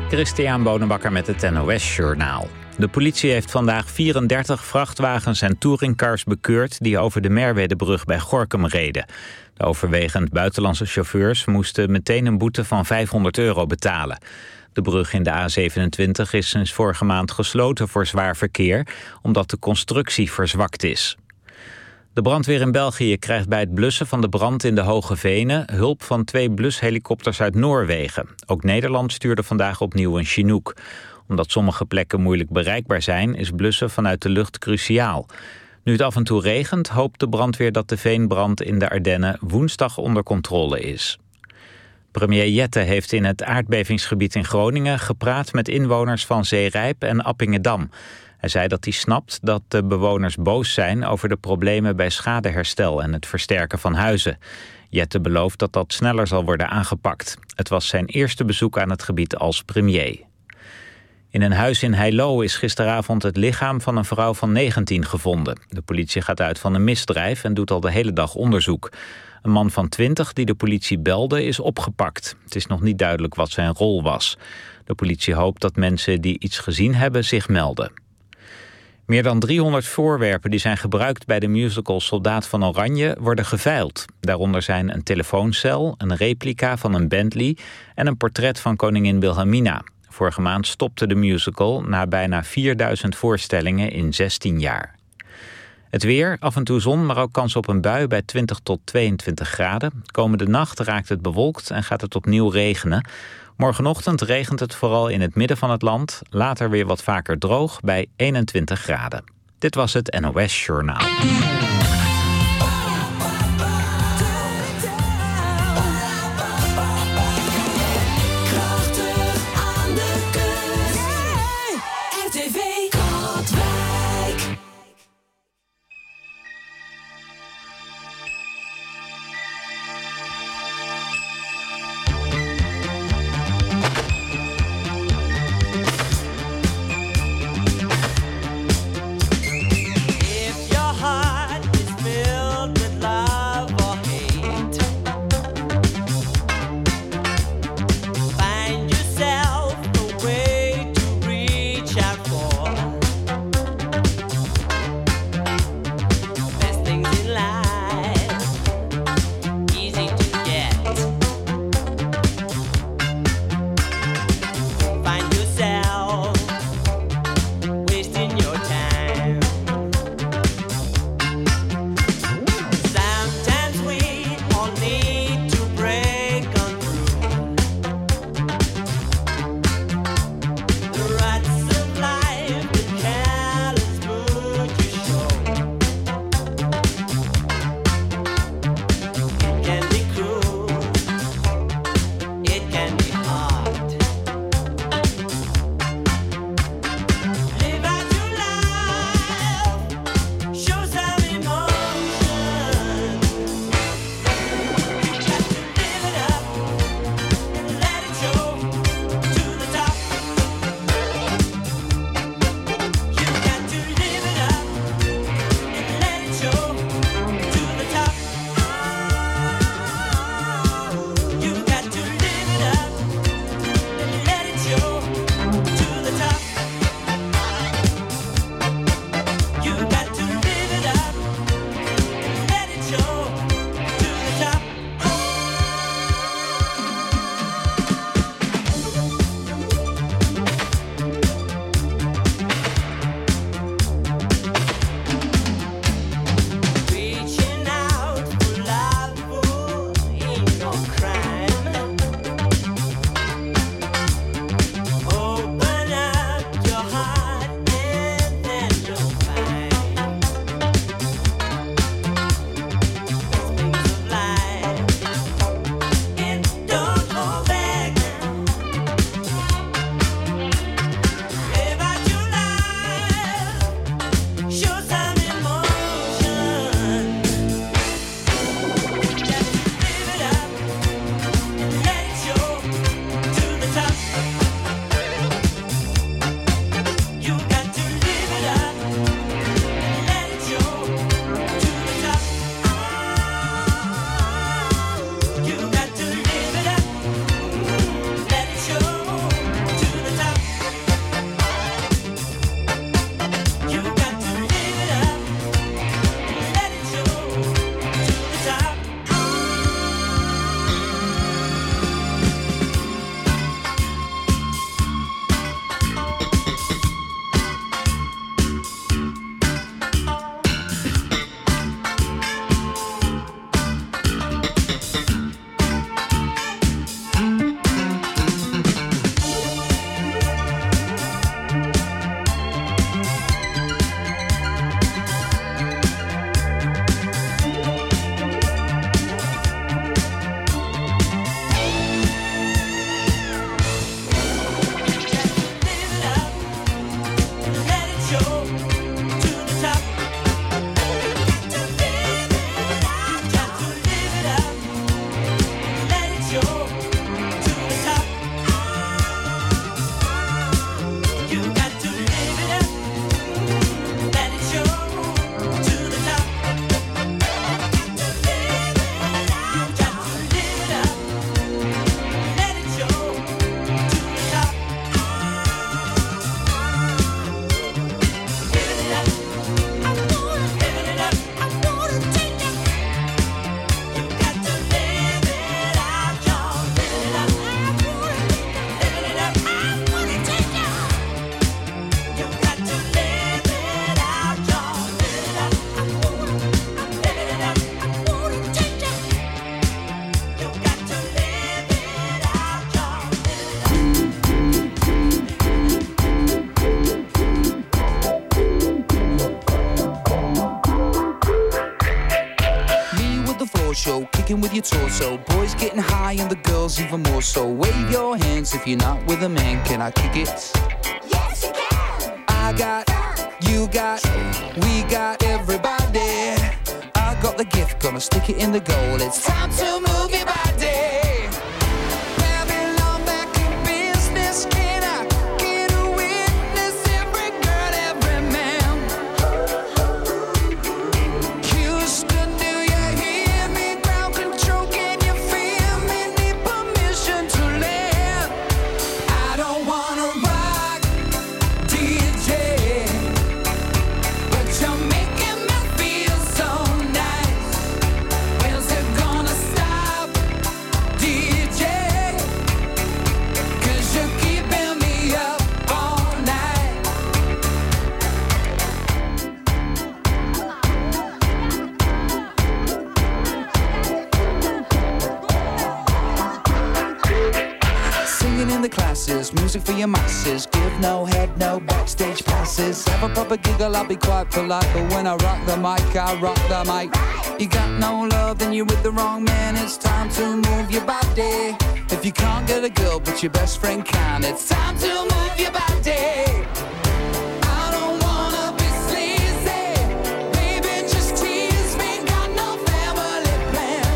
Christian Bonenbakker met het NOS Journaal. De politie heeft vandaag 34 vrachtwagens en touringcars bekeurd die over de Merwedebrug bij Gorinchem reden. De overwegend buitenlandse chauffeurs moesten meteen een boete van €500 betalen. De brug in de A27 is sinds vorige maand gesloten voor zwaar verkeer, omdat de constructie verzwakt is. De brandweer in België krijgt bij het blussen van de brand in de Hoge Venen hulp van 2 blushelikopters uit Noorwegen. Ook Nederland stuurde vandaag opnieuw een Chinook. Omdat sommige plekken moeilijk bereikbaar zijn, is blussen vanuit de lucht cruciaal. Nu het af en toe regent, hoopt de brandweer dat de veenbrand in de Ardennen woensdag onder controle is. Premier Jette heeft in het aardbevingsgebied in Groningen gepraat met inwoners van Zeerijp en Appingedam. Hij zei dat hij snapt dat de bewoners boos zijn over de problemen bij schadeherstel en het versterken van huizen. Jette belooft dat dat sneller zal worden aangepakt. Het was zijn eerste bezoek aan het gebied als premier. In een huis in Heilo is gisteravond het lichaam van een vrouw van 19 gevonden. De politie gaat uit van een misdrijf en doet al de hele dag onderzoek. Een man van 20 die de politie belde is opgepakt. Het is nog niet duidelijk wat zijn rol was. De politie hoopt dat mensen die iets gezien hebben zich melden. Meer dan 300 voorwerpen die zijn gebruikt bij de musical Soldaat van Oranje worden geveild. Daaronder zijn een telefooncel, een replica van een Bentley en een portret van koningin Wilhelmina. Vorige maand stopte de musical na bijna 4000 voorstellingen in 16 jaar. Het weer, af en toe zon, maar ook kans op een bui bij 20 tot 22 graden. Komende nacht raakt het bewolkt en gaat het opnieuw regenen. Morgenochtend regent het vooral in het midden van het land. Later weer wat vaker droog bij 21 graden. Dit was het NOS Journaal. If your heart is shaking with your torso. Boys getting high and the girls even more so. Wave your hands if you're not with a man. Can I kick it? Yes, you can. I got, you got, we got everybody. I got the gift, gonna stick it in the goal. It's time to move your body. Babylon back in business. Can I get a witness? Every girl, every man. Houston, do you hear me? Ground control, can you feel me? Need permission to land. I don't wanna rock, DJ, but you're making me feel so nice. When's it gonna stop, DJ? 'Cause you're keeping me up all night. Singing in the classes, music for your masses. Give no head, no backstage passes. Have a proper giggle, I'll be quite polite. But when I rock the mic, I rock the mic. You got no love, then you're with the wrong man. It's time to move your body. If you can't get a girl, but your best friend can, it's time to move your body. I don't wanna be sleazy. Baby, just tease me. Got no family plan.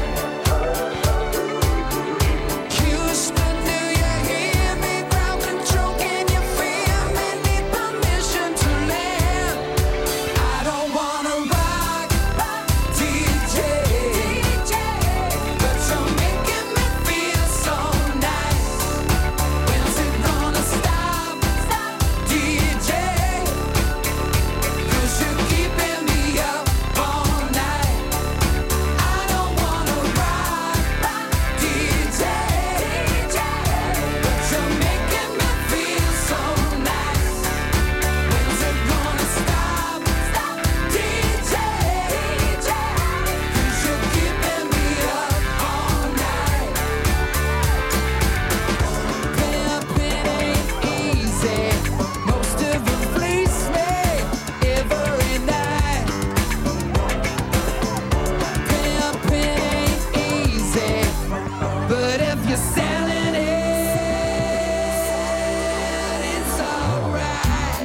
Houston, do you hear me? Ground control, can you feel me? Need permission to land. I don't wanna rock, DJ, but you're making me feel so nice. When's it gonna stop, DJ? 'Cause you're keeping me up all night. I don't wanna rock, DJ, but you're making me feel so nice. When's it gonna stop, DJ? 'Cause you're keeping me up all night. Pimping ain't easy. Most of it fleece me every night. Pimping ain't easy, but if you're selling it, it's alright.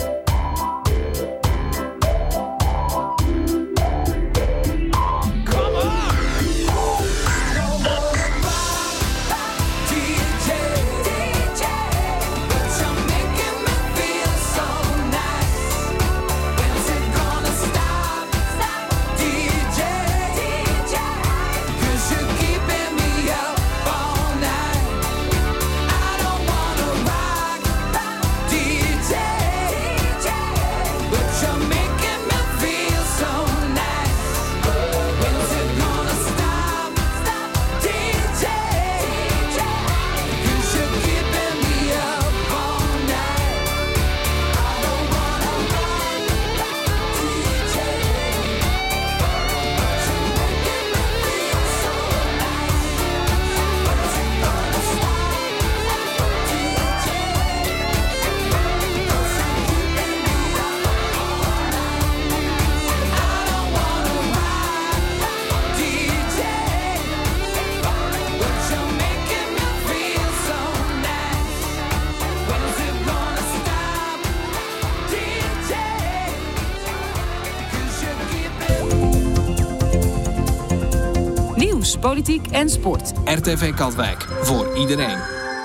Come on! DJ, but you're making me feel so nice. When's it gonna stop, DJ? 'Cause you're keeping me up all night. I don't wanna rock, DJ, but you're making me feel so nice. When's it gonna stop, DJ? 'Cause you're keeping me up all night. I don't wanna rock, DJ, but you're making me feel so nice. When's it gonna stop, DJ? 'Cause you're keeping me up all night. I don't wanna rock, DJ, but you're making me feel so nice. When's it gonna stop, DJ? 'Cause you're keeping Nieuws, politiek en sport. RTV Katwijk, voor iedereen.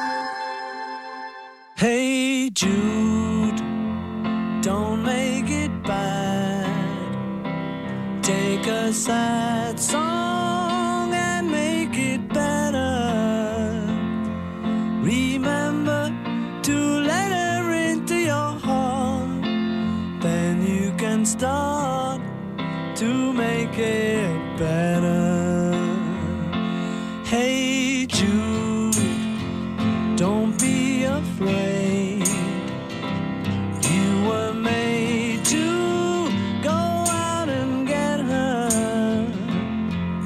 Hey Jude, don't make it bad. Take a sad song and make it better. Remember to let her into your heart. Then you can start to make it better. Hey Jude, don't be afraid. You were made to go out and get her.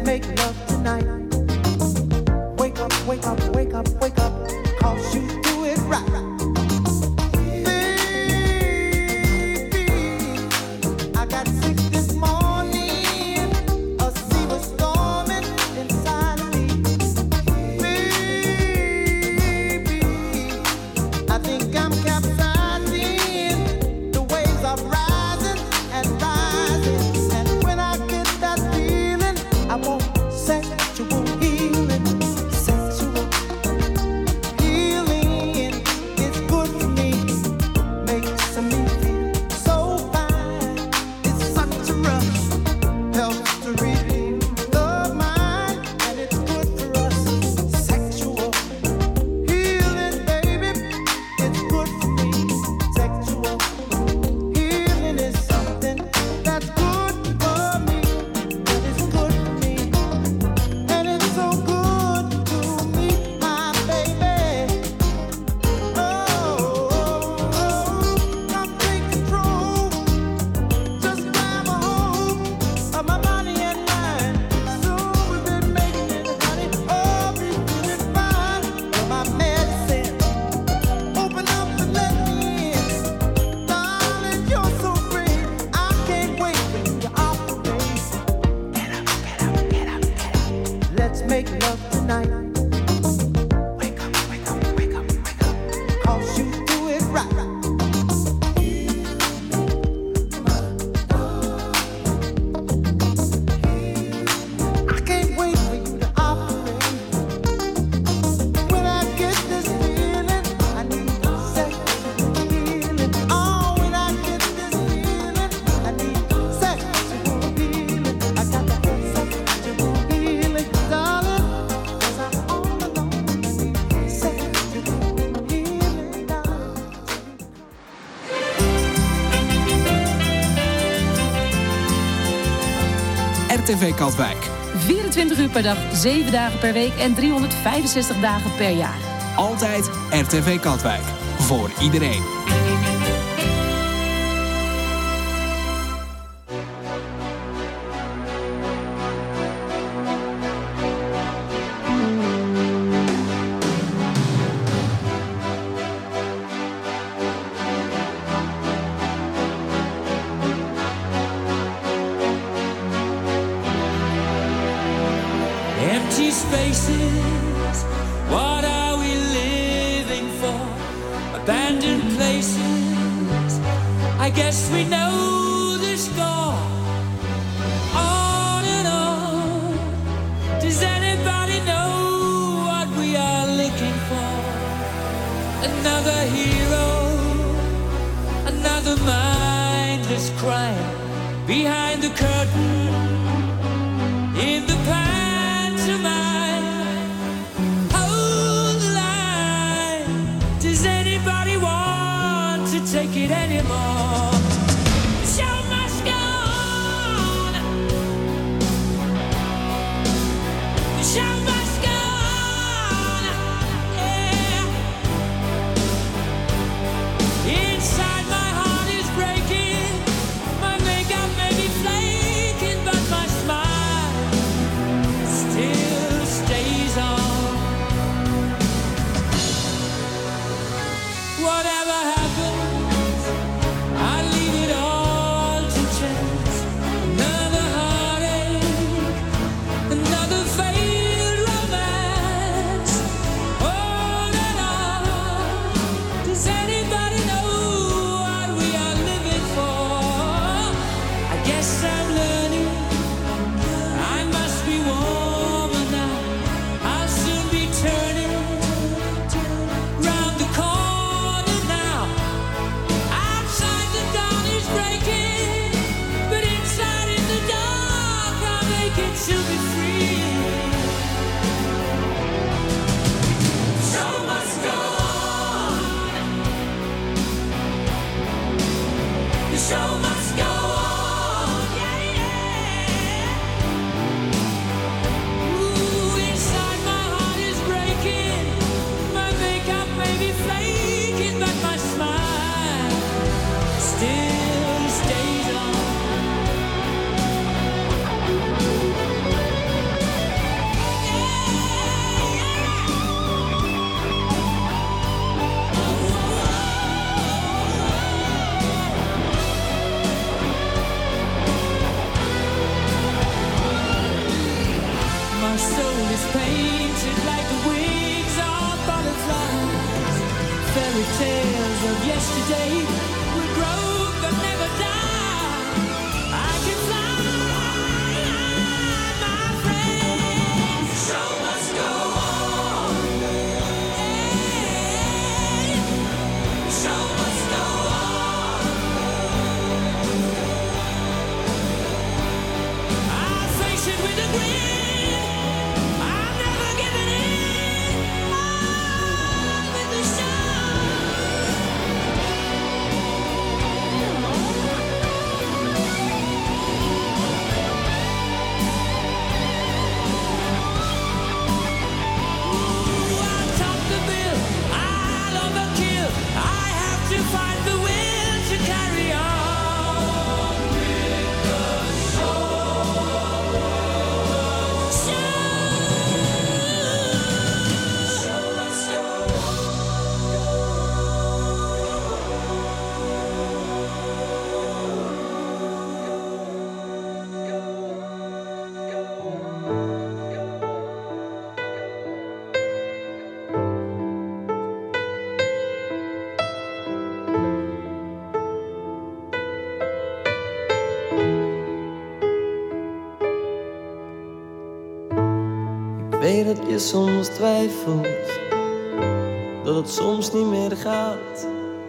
make love tonight. Wake up, wake up, wake up, wake up, 'cause you do it right. RTV Katwijk. 24 uur per dag, 7 dagen per week en 365 dagen per jaar. Altijd RTV Katwijk. Voor iedereen. Empty spaces, what are we living for? Abandoned places, I guess we know the score. On and on, does anybody know what we are looking for? Another hero, another mindless crime, behind the curtain, in the past. Hold the line. Does anybody want to take it anymore? The show must go on. The show must go on. Yeah. Inside my heart is breaking. My makeup may be flaking, but my smile still stays on. Whatever happens, I leave it all to chance. Another heartache, another failed romance. On and on. Does anybody know what we are living for? I guess I'm learning. I must be warmer now. I'll soon be turning round the corner now. Outside the dawn is breaking, but inside in the dark I'll make it to be free. The show must go on. The show must go on. Yeah, yeah. Ooh, inside my heart is breaking. My makeup may be flaking, but my smile still stays on. yesterday will grow but never die. I can fly, my friend. Show must go on. Hey, show must go on. I face it with a grin. I'm never giving in. On with the show. Find the will to carry on with the show. Show must go Ik weet dat je soms twijfelt, dat het soms niet meer gaat.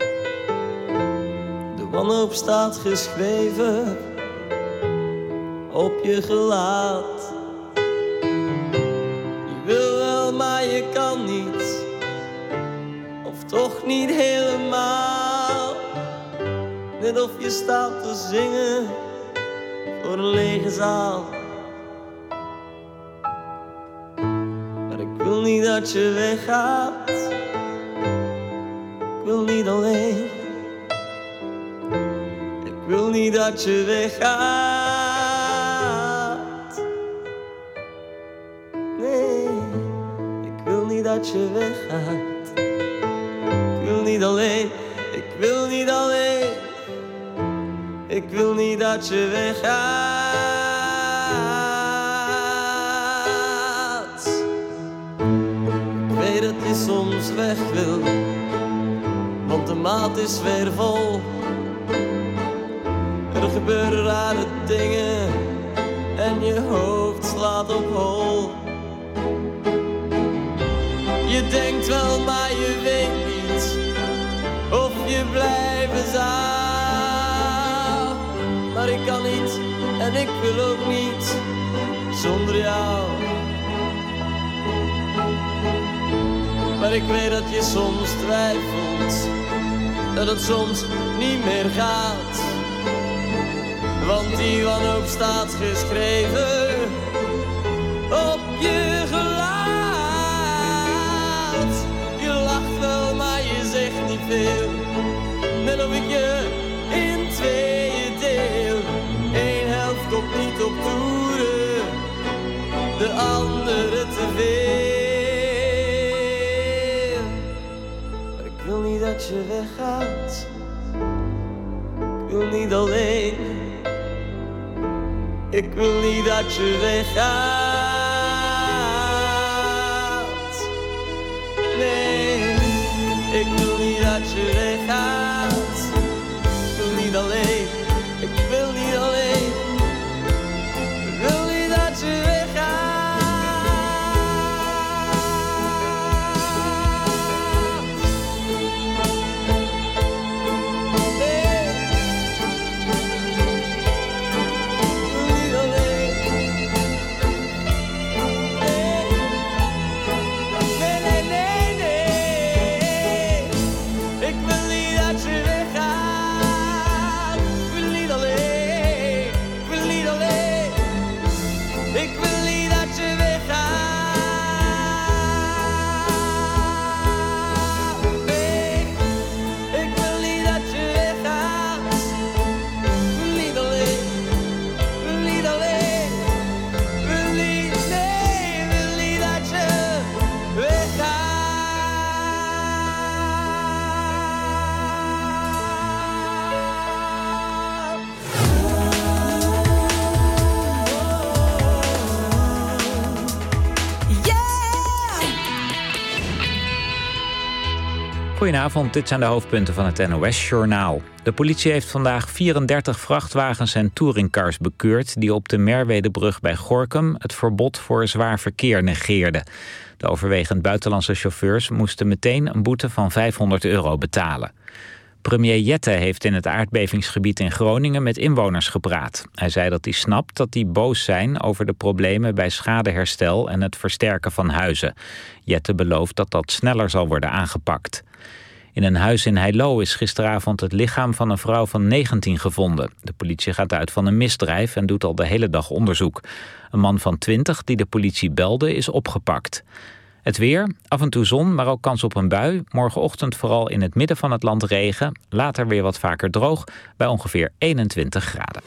De wanhoop staat geschreven op je gelaat. Je wil wel, maar je kan niet, of toch niet helemaal. Net of je staat te zingen voor een lege zaal. Ik wil niet dat je weggaat. Ik wil niet alleen. Ik wil niet dat je weggaat. Nee, ik wil niet dat je weggaat. Ik wil niet alleen. Ik wil niet alleen. Ik wil niet dat je weggaat. Dat je soms weg wil, want de maat is weer vol. Er gebeuren rare dingen en je hoofd slaat op hol. Je denkt wel, maar je weet niet of je blijven zou. Maar ik kan niet en ik wil ook niet zonder jou. Maar ik weet dat je soms twijfelt, dat het soms niet meer gaat. Want die wanhoop staat geschreven op je gelaat. Je lacht wel, maar je zegt niet veel. Net of ik je in tweeën deel. Eén helft komt niet op toeren, de andere te veel. Ik wil niet dat je weggaat. Ik wil niet alleen. Ik wil niet dat je weggaat. Nee, ik wil niet dat je weggaat. Ik wil niet alleen. Ik wil niet alleen. Ik wil niet dat je weggaat. Ik wil niet dat je Goedenavond, dit zijn de hoofdpunten van het NOS-journaal. De politie heeft vandaag 34 vrachtwagens en touringcars bekeurd die op de Merwedebrug bij Gorinchem het verbod voor zwaar verkeer negeerden. De overwegend buitenlandse chauffeurs moesten meteen een boete van €500 betalen. Premier Jette heeft in het aardbevingsgebied in Groningen met inwoners gepraat. Hij zei dat hij snapt dat die boos zijn over de problemen bij schadeherstel en het versterken van huizen. Jette belooft dat dat sneller zal worden aangepakt. In een huis in Heilo is gisteravond het lichaam van een vrouw van 19 gevonden. De politie gaat uit van een misdrijf en doet al de hele dag onderzoek. Een man van 20 die de politie belde is opgepakt. Het weer, af en toe zon, maar ook kans op een bui. Morgenochtend vooral in het midden van het land regen. Later weer wat vaker droog, bij ongeveer 21 graden.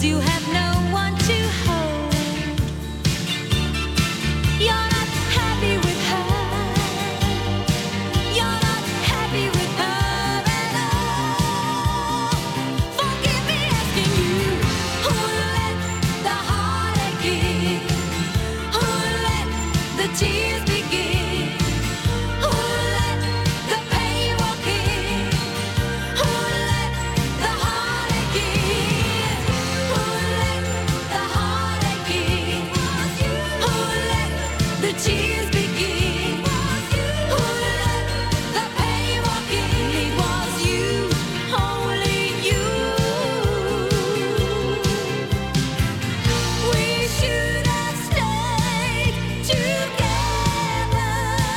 'cause you have no one to hold. You're not happy with her. You're not happy with her at all. Forgive me asking you, who let the heartache in? Who let the tears begin? Who let the pain walk in? Who let the heartache in? Who let the heartache in? Who let the tears begin? Who let the pain walk in? It was you, only you. We should have stayed together.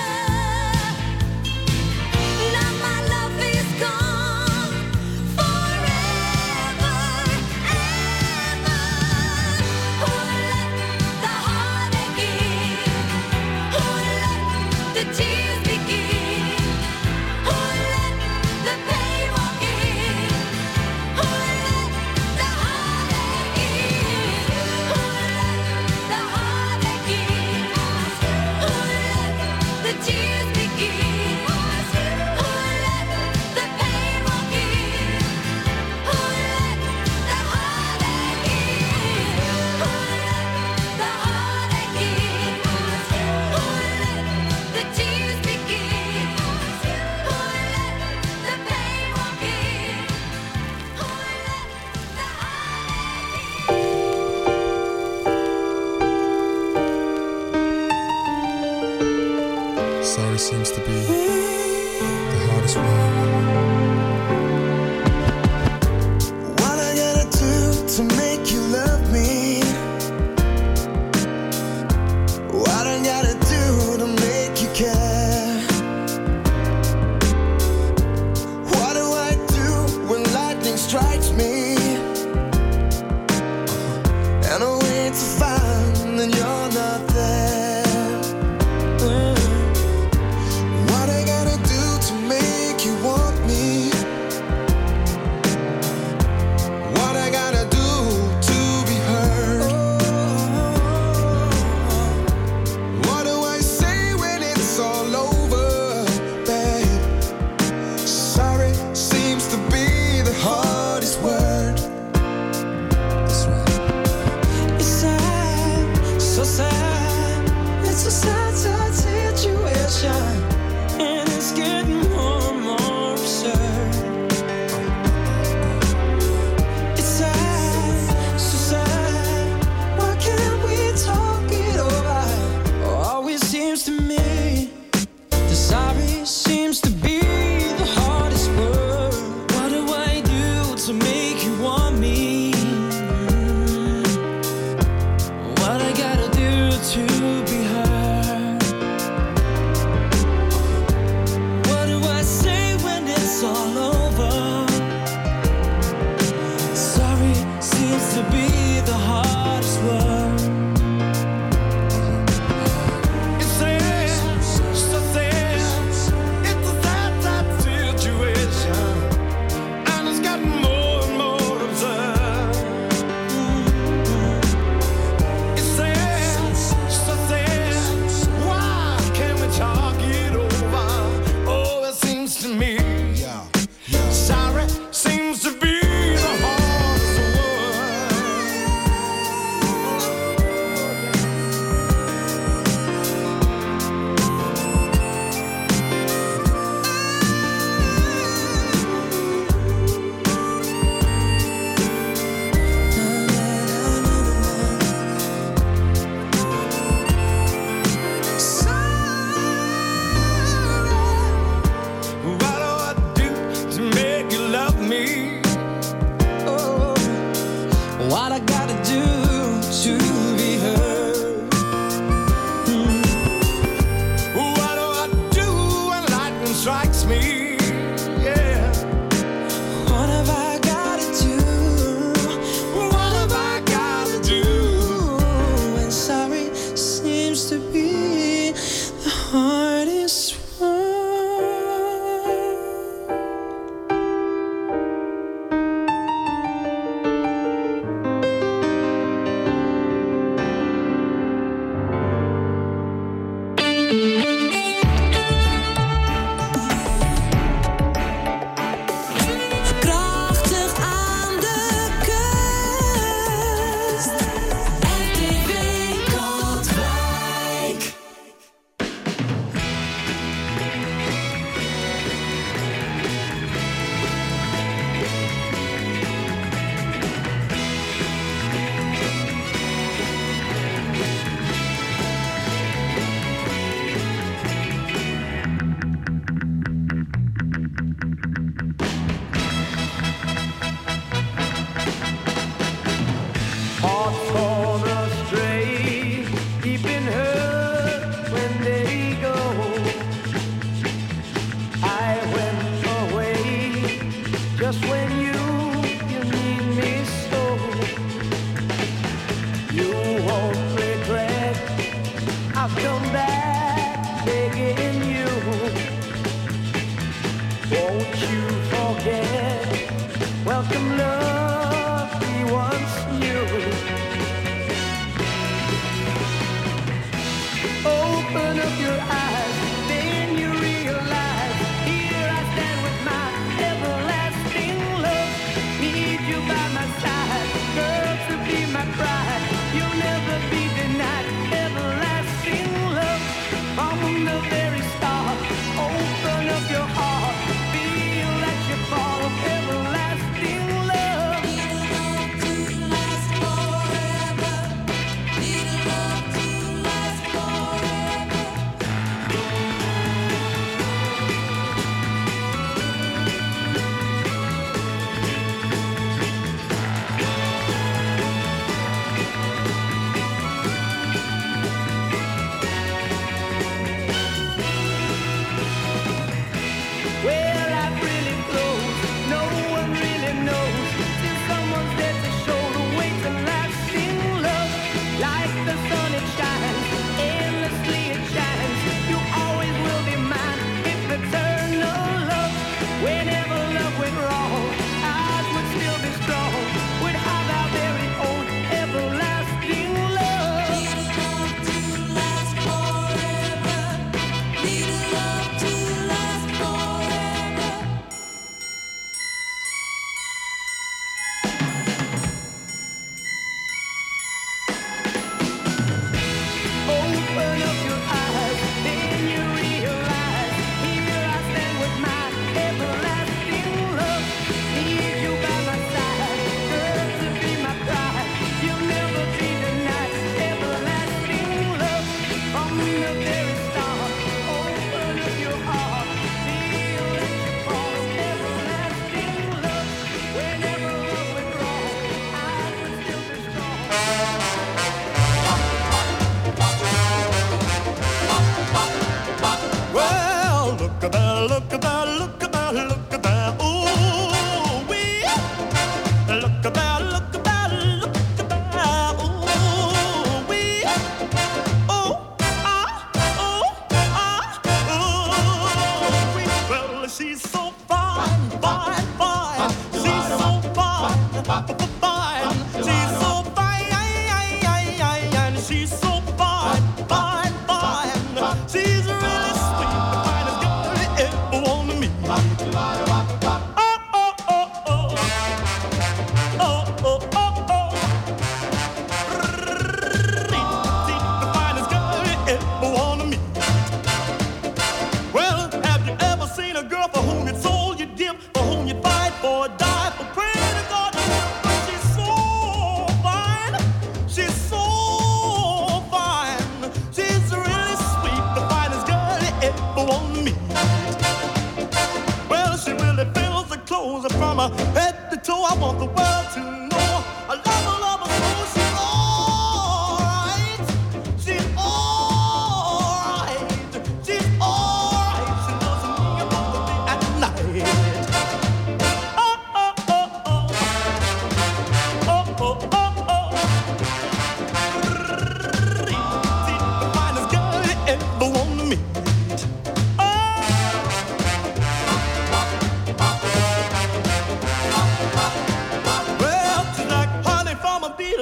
Now my love is gone forever, ever. Who let the heartache in? Who let the tears begin? Who let the pain walk in? Who let the heartache in? Who let the heartache in? Who let the tears begin? Who let the pain walk in? Who let the heartache in? Who let the heartache in? Who let the tears begin? Who let the pain walk in? Who let the Sorry seems to be the hardest word. What I gotta do to make you love me? What I gotta do to make you care? What do I do when lightning strikes me? And I wait to find that you're not there. What I gotta do to make you want me? What I gotta do to be heard? What do I say when it's all over, babe? Sorry seems to be the hardest word. That's right. It's sad, so sad. It's a sad, sad situation, and it's getting more and more absurd. It's sad, so sad. Why can't we talk it over? Always seems to me the sorry seems to be the hardest word. What do I do to make you want me? What I gotta do to be heard? What do I say when it's all over? Sorry seems to be the hardest word. It's sad, so sad. It's a sad, sad situation, and it's gotten more and more absurd. It's sad, so sad. Why can't we talk it over? Oh, it seems to me sorry seems to be the hardest word. What do I do to make you love me? Oh, what I gotta do to be heard? What do I do when lightning strikes me? Yeah. What have I gotta do? What have I gotta do? And sorry seems to be the hardest word.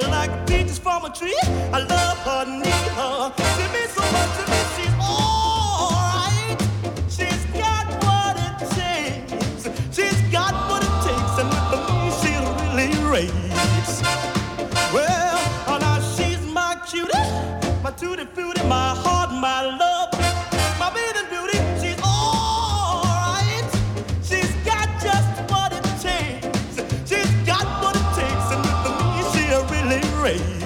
like peaches from a tree. I love her, need her. She means so much to me. She's alright. She's got what it takes. She's got what it takes, and with me she really rates. Well, oh, now she's my cutie, my tutti frutti, my heart, my love, my bathing beauty. She's alright. She's got just what it takes. She's got what it takes, and with me she really rates.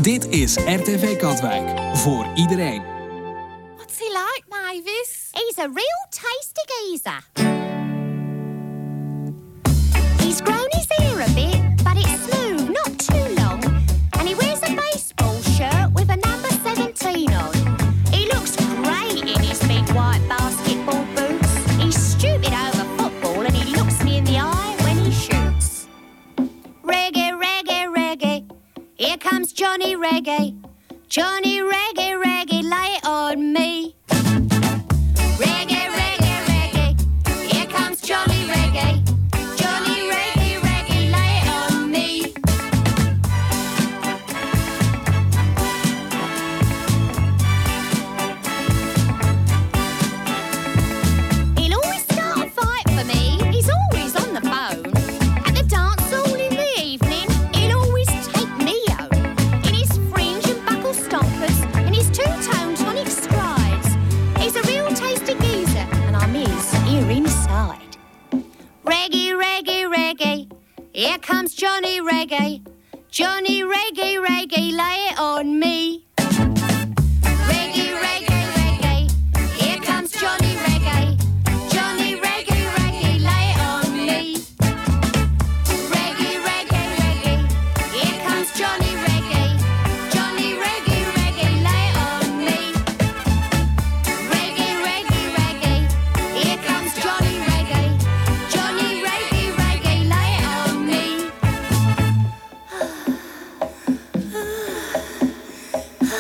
Dit is RTV Katwijk. Voor iedereen. What's he like, Mavis? He's a real tasty geezer. He's grown his hair a bit, but it's smooth, not too long. And he wears a baseball shirt with a number 17 on. He looks great in his big white basketball boots. He's stupid over football and he looks me in the eye when he shoots. Reggae, reggae, reggae. Here comes Johnny Reggae. Johnny Reggae, reggae, lay it on me. Reggae, reggae, reggae. Here comes Johnny Reggae. Johnny Reggae, reggae, lay it on me. He'll always start a fight for me. He's always on the phone. At the dance hall in the evening, he'll always take me home. In his fringe and buckle stompers, and his two-tone tonic strides. He's a real tasty geezer, and I'm his here inside. Reggae, reggae, reggae. Here comes Johnny Reggae. Johnny Reggae, reggae, lay it on me. Reggae, reggae, reggae. Here comes Johnny Reggae. Johnny Reggae, reggae, lay it on me. Reggae, reggae, reggae. Here comes Johnny Reggae. Johnny Reggae, reggae, lay it on me. Reggae, reggae, reggae. Here comes Johnny Reggae. Johnny Reggae, reggae, lay it on me.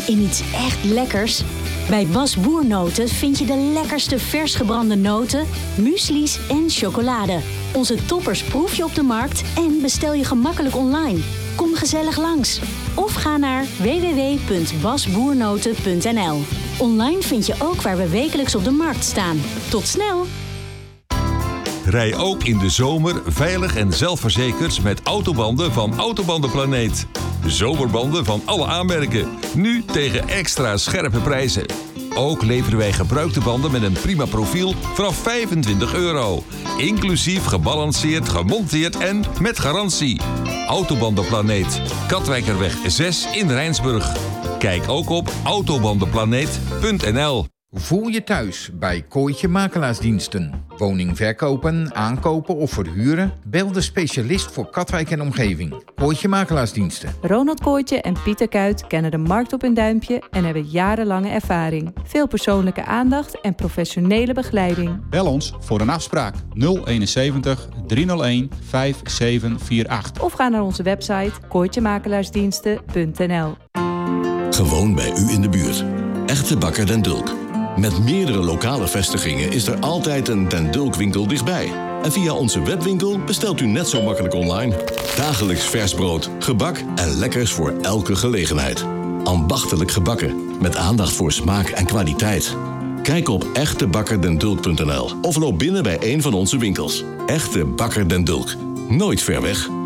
in iets echt lekkers? Bij Bas Boernoten vind je de lekkerste vers gebrande noten, muesli's en chocolade. Onze toppers proef je op de markt en bestel je gemakkelijk online. Kom gezellig langs. Of ga naar www.basboernoten.nl. Online vind je ook waar we wekelijks op de markt staan. Tot snel! Rij ook in de zomer veilig en zelfverzekerd met autobanden van Autobandenplaneet. Zomerbanden van alle aanmerken. Nu tegen extra scherpe prijzen. Ook leveren wij gebruikte banden met een prima profiel vanaf €25. Inclusief gebalanceerd, gemonteerd en met garantie. Autobandenplaneet. Katwijkerweg 6 in Rijnsburg. Kijk ook op autobandenplaneet.nl. Voel je thuis bij Kooitje Makelaarsdiensten. Woning verkopen, aankopen of verhuren? Bel de specialist voor Katwijk en omgeving. Kooitje Makelaarsdiensten. Ronald Kooitje en Pieter Kuit kennen de markt op hun duimpje en hebben jarenlange ervaring. Veel persoonlijke aandacht en professionele begeleiding. Bel ons voor een afspraak 071 301 5748. Of ga naar onze website kooitjemakelaarsdiensten.nl. Gewoon bij u in de buurt. Echte Bakker Den Dulk. Met meerdere lokale vestigingen is er altijd een Den Dulk winkel dichtbij. En via onze webwinkel bestelt u net zo makkelijk online. Dagelijks vers brood, gebak en lekkers voor elke gelegenheid. Ambachtelijk gebakken, met aandacht voor smaak en kwaliteit. Kijk op echtebakkerdendulk.nl of loop binnen bij een van onze winkels. Echte Bakker Den Dulk. Nooit ver weg.